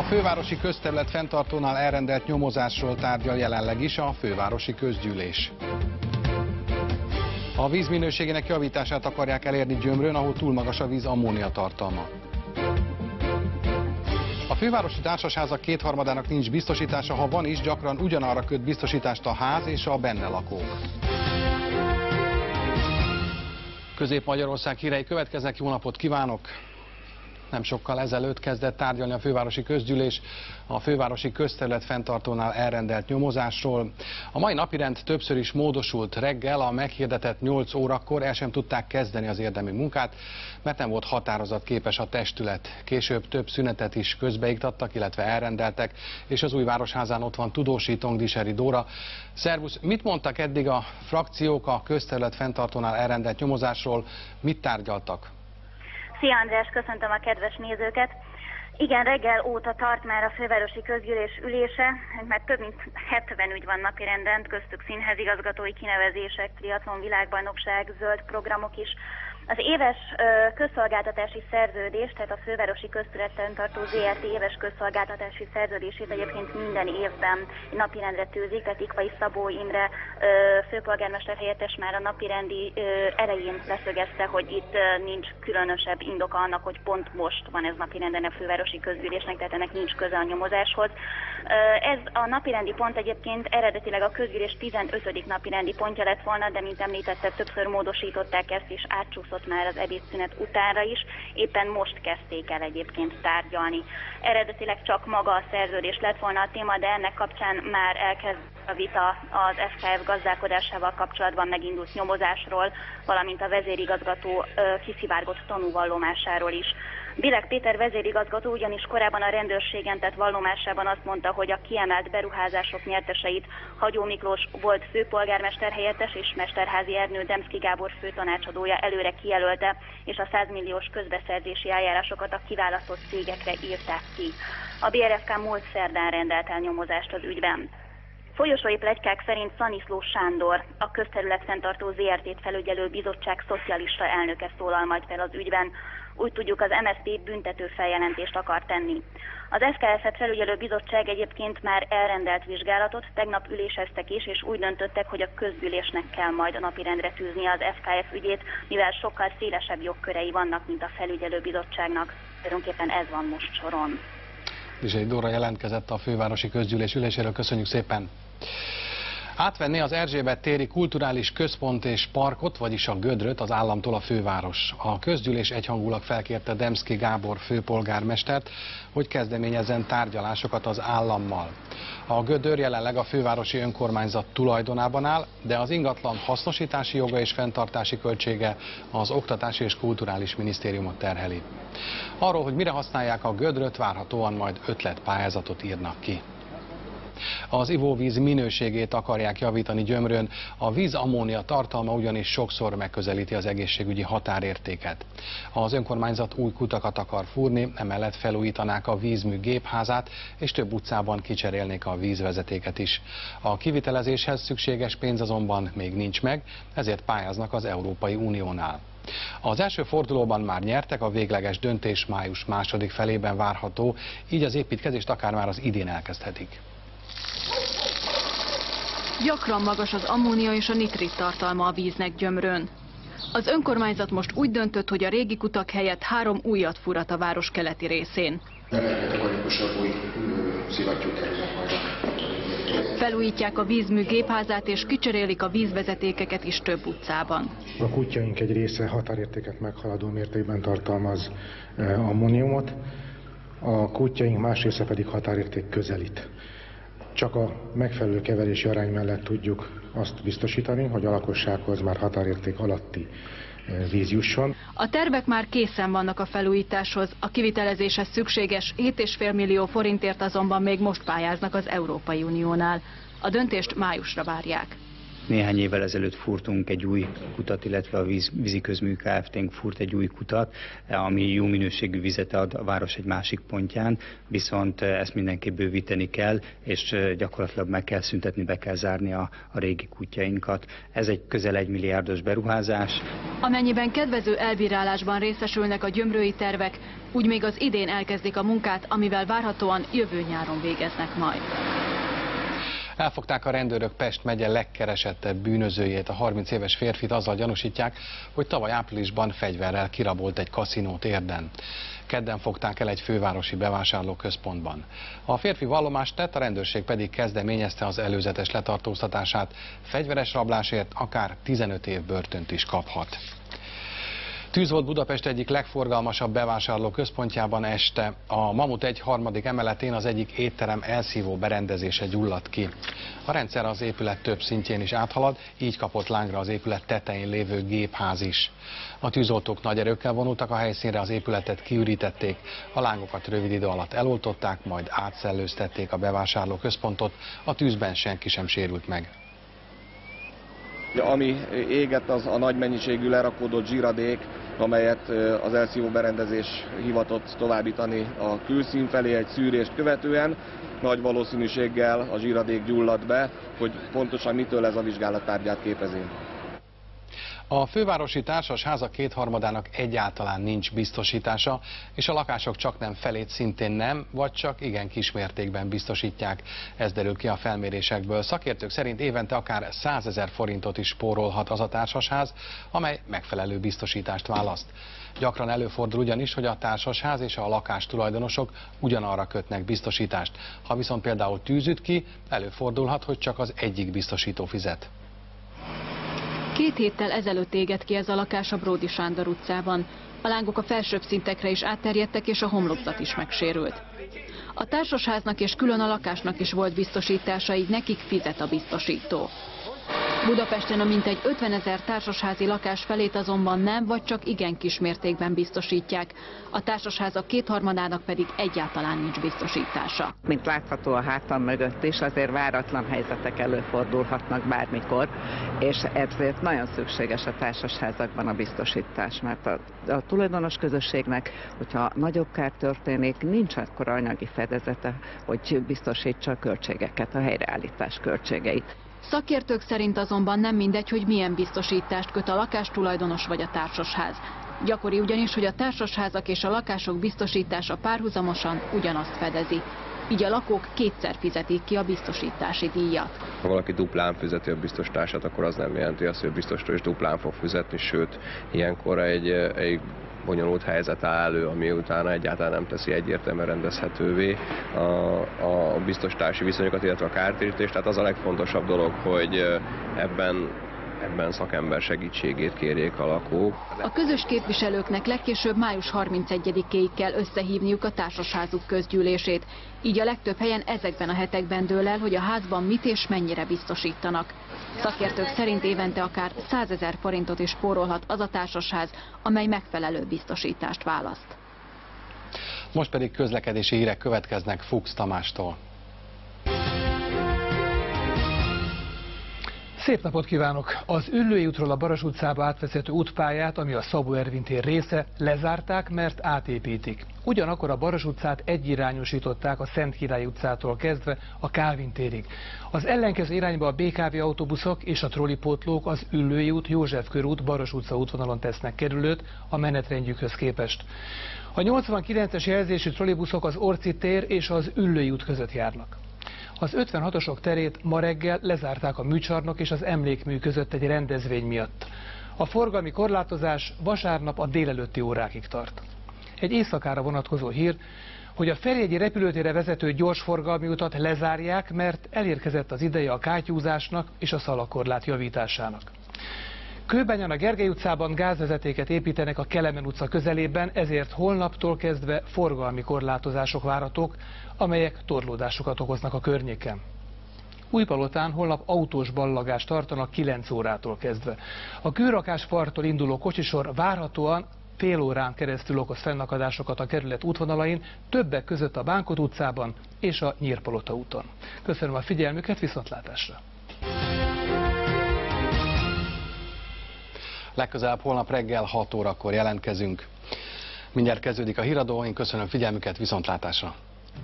fővárosi közterület fenntartónál elrendelt nyomozásról tárgyal jelenleg is a fővárosi közgyűlés. A víz minőségének javítását akarják elérni Gyömrön, ahol túl magas a víz ammónia tartalma. A fővárosi társasházak kétharmadának nincs biztosítása, ha van is, gyakran ugyanarra köt biztosítást a ház és a benne lakók. Közép-Magyarország hírei következnek, jó napot kívánok! Nem sokkal ezelőtt kezdett tárgyalni a fővárosi közgyűlés a fővárosi közterület fenntartónál elrendelt nyomozásról. A mai napirend többször is módosult. Reggel a meghirdetett 8 órakor el sem tudták kezdeni az érdemi munkát, mert nem volt határozatképes a testület. Később több szünetet is közbeiktattak, illetve elrendeltek, és az új városházán ott van tudósítónk, Diseri Dóra. Szervusz, mit mondtak eddig a frakciók a közterület fenntartónál elrendelt nyomozásról, mit tárgyaltak? Szia András, köszöntöm a kedves nézőket! Igen, reggel óta tart már a fővárosi közgyűlés ülése, mert több mint 70 ügy van napirenden, köztük színházigazgatói kinevezések, triatlon világbajnokság, zöld programok is. Az éves közszolgáltatási szerződés, tehát a fővárosi közterületen tartó ZRT éves közszolgáltatási szerződését egyébként minden évben napirendre tűzik, tehát Ikvai Szabó Imre főpolgármester helyettes már a napirendi elején leszögezte, hogy itt nincs különösebb indoka annak, hogy pont most van ez napirenden a fővárosi közgyűlésnek, tehát ennek nincs köze a nyomozáshoz. Ez a napirendi pont egyébként eredetileg a közgyűlés 15. napirendi pontja lett volna, de mint említette, többször módosították ezt, és átcsúszott már az ebédszünet utánra is. Éppen most kezdték el egyébként tárgyalni. Eredetileg csak maga a szerződés lett volna a téma, de ennek kapcsán már elkezd a vita az SKF gazdálkodásával kapcsolatban megindult nyomozásról, valamint a vezérigazgató kiszivárgott tanúvallomásáról is. Bilek Péter vezérigazgató ugyanis korábban a rendőrségen tett vallomásában azt mondta, hogy a kiemelt beruházások nyerteseit Hagyó Miklós volt főpolgármester helyettes és Mesterházy Ernő Demszky Gábor főtanácsadója előre kijelölte, és a 100 milliós közbeszerzési eljárásokat a kiválasztott cégekre írták ki. A BRFK múlt szerdán rendelt el nyomozást az ügyben. Folyosói pletykák szerint Szaniszló Sándor, a közterületfenntartó ZRT-t felügyelő bizottság szocialista elnöke szólal majd fel az ügyben. Úgy tudjuk, az MSZP büntető feljelentést akar tenni. Az SKF-et felügyelő bizottság egyébként már elrendelt vizsgálatot, tegnap üléseztek is, és úgy döntöttek, hogy a közgyűlésnek kell majd a napirendre tűzni az SKF ügyét, mivel sokkal szélesebb jogkörei vannak, mint a felügyelő bizottságnak. Tulajdonképpen ez van most soron. Diseri Dóra jelentkezett a fővárosi közgyűlés üléséről, köszönjük szépen! Átvenné az Erzsébet téri kulturális központ és parkot, vagyis a Gödröt az államtól a főváros. A közgyűlés egyhangulag felkérte Demszky Gábor főpolgármestert, hogy kezdeményezzen tárgyalásokat az állammal. A Gödör jelenleg a fővárosi önkormányzat tulajdonában áll, de az ingatlan hasznosítási joga és fenntartási költsége az Oktatási és Kulturális Minisztériumot terheli. Arról, hogy mire használják a Gödröt, várhatóan majd ötletpályázatot írnak ki. Az ivóvíz minőségét akarják javítani Gyömrön, a víz ammónia tartalma ugyanis sokszor megközelíti az egészségügyi határértéket. Az önkormányzat új kutakat akar fúrni, emellett felújítanák a vízmű gépházát, és több utcában kicserélnék a vízvezetéket is. A kivitelezéshez szükséges pénz azonban még nincs meg, ezért pályáznak az Európai Uniónál. Az első fordulóban már nyertek, a végleges döntés május második felében várható, így az építkezést akár már az idén elkezdhetik. Gyakran magas az ammónia és a nitrit tartalma a víznek Gyömrön. Az önkormányzat most úgy döntött, hogy a régi kutak helyett 3 újat fúrat a város keleti részén. Felújítják a vízmű gépházát és kicserélik a vízvezetékeket is több utcában. A kutyáink egy része határértéket meghaladó mértékben tartalmaz ammóniumot, a kutyáink más része pedig határérték közelít. Csak a megfelelő keverési arány mellett tudjuk azt biztosítani, hogy a lakossághoz már határérték alatti víz jusson. A tervek már készen vannak a felújításhoz, a kivitelezéshez szükséges 7,5 millió forintért azonban még most pályáznak az Európai Uniónál. A döntést májusra várják. Néhány évvel ezelőtt fúrtunk egy új kutat, illetve a Víziközmű Kft-nk fúrt egy új kutat, ami jó minőségű vizet ad a város egy másik pontján, viszont ezt mindenképp bővíteni kell, és gyakorlatilag meg kell szüntetni, be kell zárni a régi kútjainkat. Ez egy közel 1 milliárdos beruházás. Amennyiben kedvező elbírálásban részesülnek a gyömrői tervek, úgy még az idén elkezdik a munkát, amivel várhatóan jövő nyáron végeznek majd. Elfogták a rendőrök Pest megye legkeresettebb bűnözőjét, a 30 éves férfit azzal gyanúsítják, hogy tavaly áprilisban fegyverrel kirabolt egy kaszinót Érden. Kedden fogták el egy fővárosi bevásárlóközpontban. A férfi vallomást tett, a rendőrség pedig kezdeményezte az előzetes letartóztatását. Fegyveres rablásért akár 15 év börtönt is kaphat. Tűz volt Budapest egyik legforgalmasabb bevásárló központjában este. A Mamut 1 harmadik emeletén az egyik étterem elszívó berendezése gyulladt ki. A rendszer az épület több szintjén is áthalad, így kapott lángra az épület tetején lévő gépház is. A tűzoltók nagy erőkkel vonultak a helyszínre, az épületet kiürítették, a lángokat rövid idő alatt eloltották, majd átszellőztették a bevásárló központot, a tűzben senki sem sérült meg. Ami égett, az a nagy mennyiségű lerakódott zsiradék, amelyet az elszívó berendezés hivatott továbbítani a külszín felé egy szűrést követően. Nagy valószínűséggel a zsiradék gyulladt be, hogy pontosan mitől ez a vizsgálat tárgyát képezi. A fővárosi társasházak kétharmadának egyáltalán nincs biztosítása, és a lakások csaknem felét szintén nem, vagy csak igen kismértékben biztosítják. Ez derül ki a felmérésekből. Szakértők szerint évente akár 100 000 forintot is spórolhat az a társasház, amely megfelelő biztosítást választ. Gyakran előfordul ugyanis, hogy a társasház és a lakástulajdonosok ugyanarra kötnek biztosítást. Ha viszont például tűz üt ki, előfordulhat, hogy csak az egyik biztosító fizet. 2 héttel ezelőtt égett ki ez a lakás a Bródi Sándor utcában. A lángok a felsőbb szintekre is átterjedtek, és a homlokzat is megsérült. A társasháznak és külön a lakásnak is volt biztosítása, így nekik fizet a biztosító. Budapesten a mintegy 50 000 társasházi lakás felét azonban nem, vagy csak igen kis mértékben biztosítják. A társasházak kétharmadának pedig egyáltalán nincs biztosítása. Mint látható a hátam mögött is, azért váratlan helyzetek előfordulhatnak bármikor, és ezért nagyon szükséges a társasházakban a biztosítás, mert a tulajdonos közösségnek, hogyha nagyobb kár történik, nincs akkora anyagi fedezete, hogy biztosítsa a költségeket, a helyreállítás költségeit. Szakértők szerint azonban nem mindegy, hogy milyen biztosítást köt a lakástulajdonos vagy a társasház. Gyakori ugyanis, hogy a társasházak és a lakások biztosítása párhuzamosan ugyanazt fedezi. Így a lakók kétszer fizetik ki a biztosítási díjat. Ha valaki duplán fizeti a biztosítását, akkor az nem jelenti azt, hogy a biztosító is duplán fog fizetni, sőt, ilyenkor egy bonyolult helyzet áll elő, ami utána egyáltalán nem teszi egyértelműen rendezhetővé a biztosítási viszonyokat, illetve a kártérítést. Tehát az a legfontosabb dolog, hogy ebben szakember segítségét kérjék a lakók. A közös képviselőknek legkésőbb május 31-ig kell összehívniuk a társasházuk közgyűlését. Így a legtöbb helyen ezekben a hetekben dől el, hogy a házban mit és mennyire biztosítanak. Szakértők szerint évente akár 100 000 forintot is spórolhat az a társasház, amely megfelelő biztosítást választ. Most pedig közlekedési hírek következnek Fuchs Tamástól. Szép napot kívánok! Az Üllői útról a Baros utcába átvezető útpályát, ami a Szabó Ervin tér része, lezárták, mert átépítik. Ugyanakkor a Baros utcát egyirányosították a Szent Király utcától kezdve a Kálvin térig. Az ellenkező irányba a BKV autóbuszok és a trollipótlók az Üllői út, József körút, Baros utca útvonalon tesznek kerülőt a menetrendjükhöz képest. A 89-es jelzésű trollibuszok az Orci tér és az Üllői út között járnak. Az 56-osok terét ma reggel lezárták a műcsarnok és az emlékmű között egy rendezvény miatt. A forgalmi korlátozás vasárnap a délelőtti órákig tart. Egy éjszakára vonatkozó hír, hogy a Ferjegyi repülőtérre vezető gyorsforgalmi utat lezárják, mert elérkezett az ideje a kátyúzásnak és a szalakorlát javításának. Kőbányán a Gergely utcában gázvezetéket építenek a Kelemen utca közelében, ezért holnaptól kezdve forgalmi korlátozások várhatók, amelyek torlódásokat okoznak a környéken. Újpalotán holnap autós ballagást tartanak 9 órától kezdve. A Kőrakás parttól induló kocsisor várhatóan fél órán keresztül okoz fennakadásokat a kerület útvonalain, többek között a Bánkot utcában és a Nyírpalota úton. Köszönöm a figyelmüket, viszontlátásra! Legközelebb holnap reggel 6 órakor jelentkezünk. Mindjárt kezdődik a híradó, én köszönöm figyelmüket, viszontlátásra!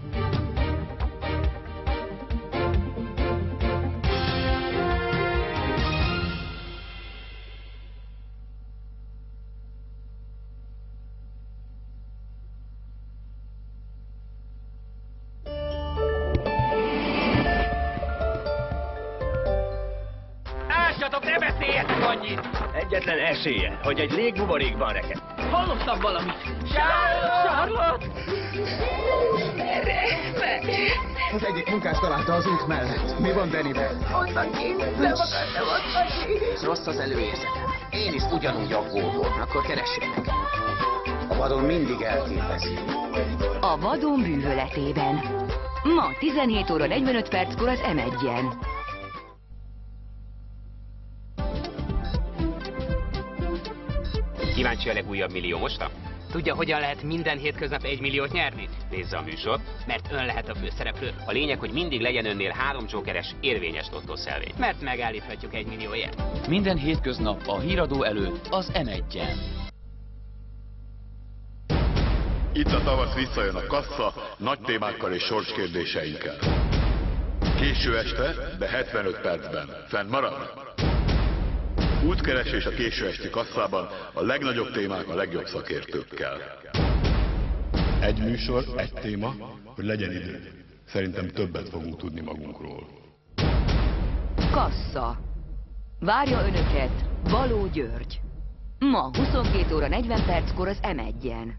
Ne beszéljetek annyit! Egyetlen esélye, hogy egy légbuborékban reked. Hallottam valamit! Charlotte! Merre? Az egyik munkás találta az út mellett. Mi van Dannyvel? Ott van kint, nem akartam ott hagyni. Rossz az előérzetem. Én is ugyanúgy aggódom. Akkor keressenek. A vadon mindig elképezi. A vadon bűvöletében. Ma 17 óra 45 perckor az M1-en. Kíváncsi a legújabb milliómosra? Tudja, hogyan lehet minden hétköznap 1 milliót nyerni? Nézze a műsort, mert ön lehet a főszereplő. A lényeg, hogy mindig legyen önnél 3 jokeres érvényes lottószelvény. Mert megállíthatjuk 1 millióért. Minden hétköznap a híradó előtt az M1-en. Itt a tavasz visszajön a kassa, nagy témákkal és sorskérdéseinkkel. Késő este, de 75 percben. Fennmarad? Útkeresés a késő esti kasszában, a legnagyobb témák a legjobb szakértőkkel. Egy műsor, egy téma, hogy legyen idő. Szerintem többet fogunk tudni magunkról. Kassa. Várja önöket Baló György. Ma 22 óra 40 perckor az M1-en.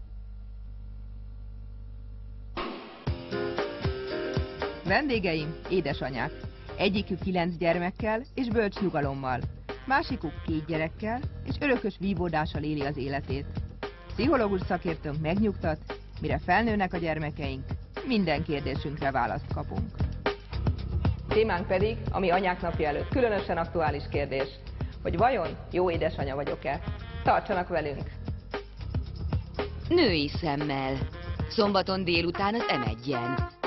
Vendégeim, édesanyák. Egyikük 9 gyermekkel és bölcs nyugalommal. Másikuk 2 gyerekkel és örökös vívódással éli az életét. Pszichológus szakértőnk megnyugtat, mire felnőnek a gyermekeink, minden kérdésünkre választ kapunk. Témánk pedig, ami anyák napja előtt különösen aktuális kérdés, hogy vajon jó édesanya vagyok-e? Tartsanak velünk! Női szemmel. Szombaton délután az M1-en.